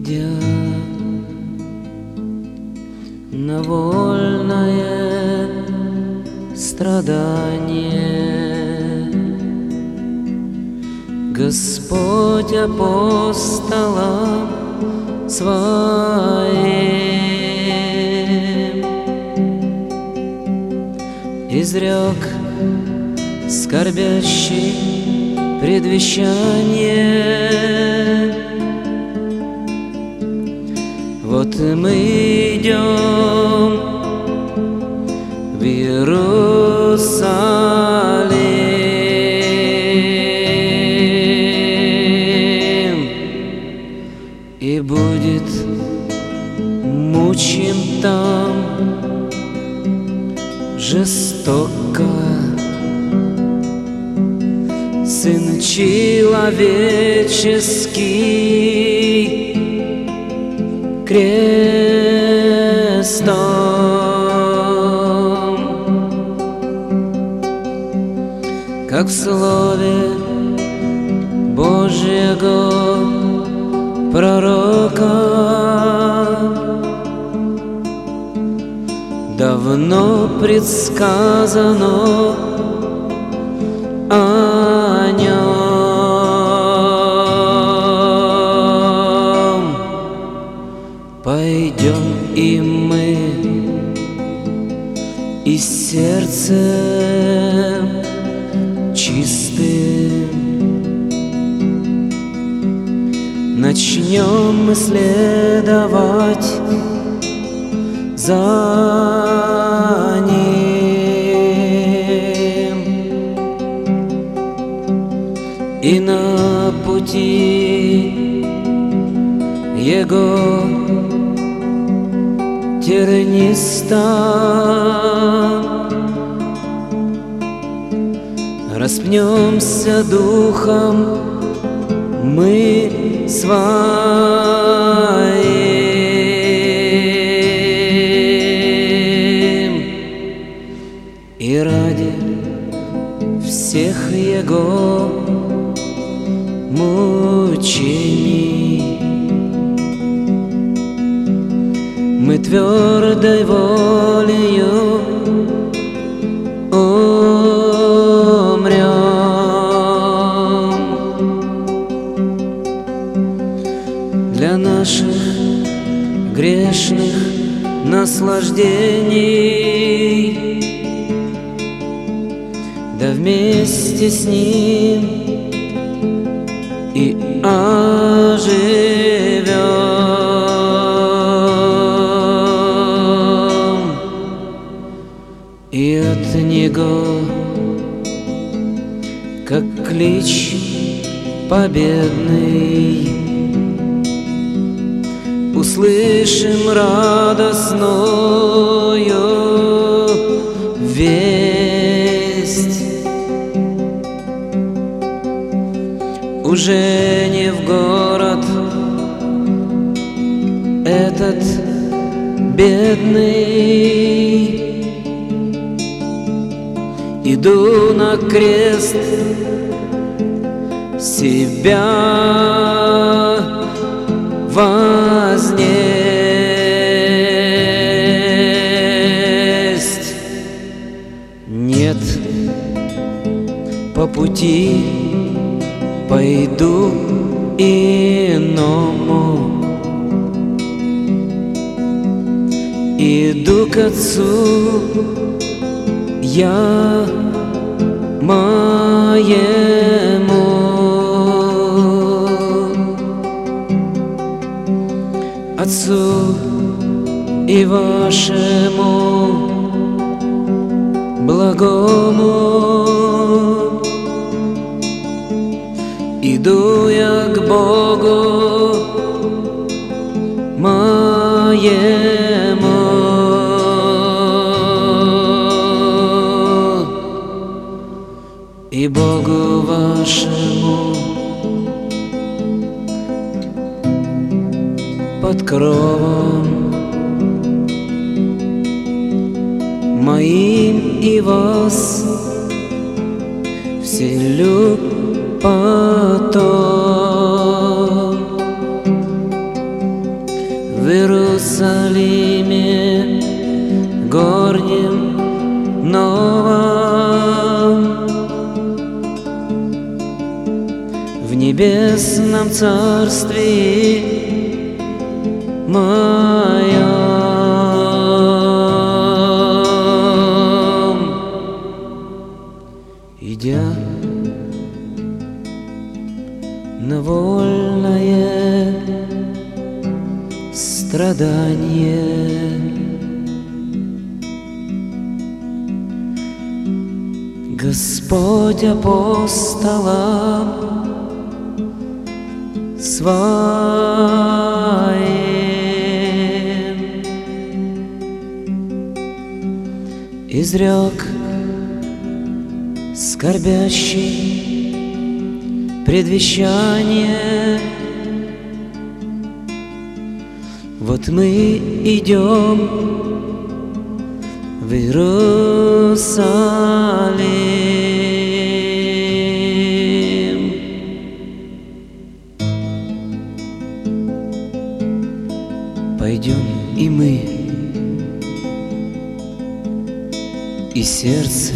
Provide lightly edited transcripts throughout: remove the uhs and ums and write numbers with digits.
Идя на вольное страдание, Господь апостолам своим изрек скорбящий предвещание. Вот мы идем в Иерусалим, и будет мучим там жестоко Сын человеческий крестом, как в слове Божьего пророка давно предсказано о нем. Пойдем и мы, и сердцем чистым начнем мы следовать за ним, и на пути Его тернистом распнемся духом мы своим, и ради всех Его мучений мы твердой волею умрем. Для наших грешных наслаждений, да вместе с Ним и оживем, и от Него, как клич победный, услышим радостную весть. Уже не в город этот бедный иду на крест себя вознесть. Нет, по пути пойду иному, иду к Отцу я моему, Отцу и вашему благому. Иду я к Богу моему, и Богу вашему под кровом моим и вас вселю потом. Иерусалиме горнем новом, в небесном царстве моем. Идя на вольное страдание, Господь апостолам своим изрек скорбящий предвещание: вот мы идем в Иерусалим. Пойдем и мы, и сердце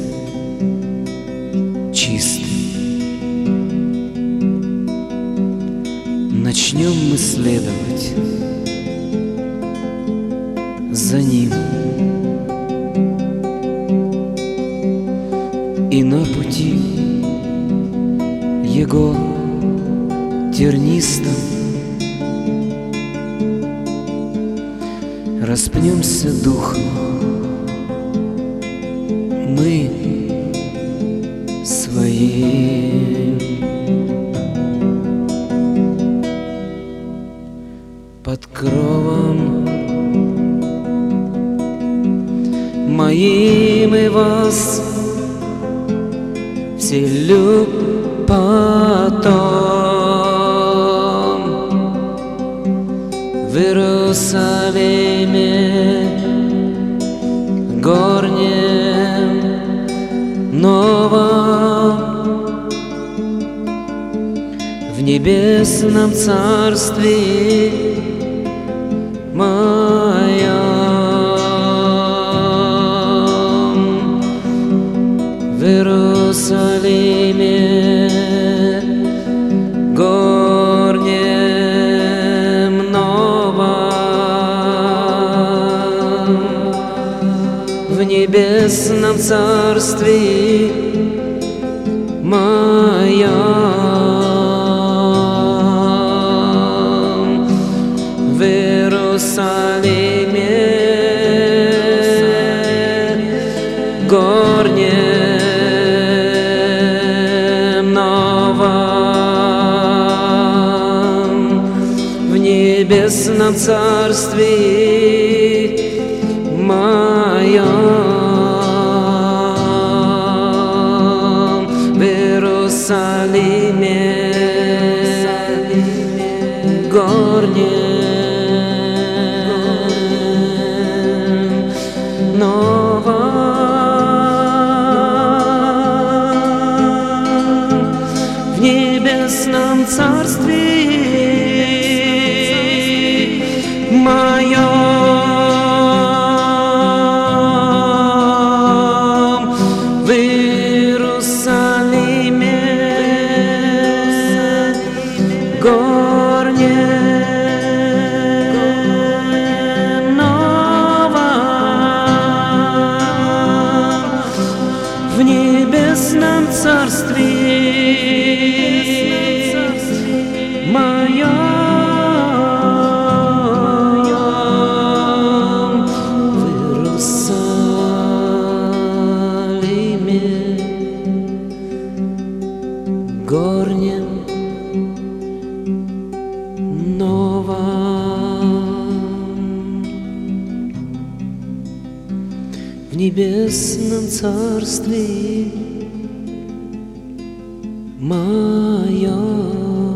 чистым. Начнем мы следовать за Ним, и на пути Его тернистом распнемся духом мы своим. Под кровом моим и вас вселю потом в Иерусалиме горнем новом, в небесном царстве моем. В Иерусалиме горнем новом, в небесном царстве моем. В Иерусалиме горнем новом, в небесном царстве моем. В Иерусалиме горнем новом, в небесном царстве моем. В Иерусалиме горнем новом, в небесном царстве моем. В Иерусалиме горнем новом, в небесном царстве моем.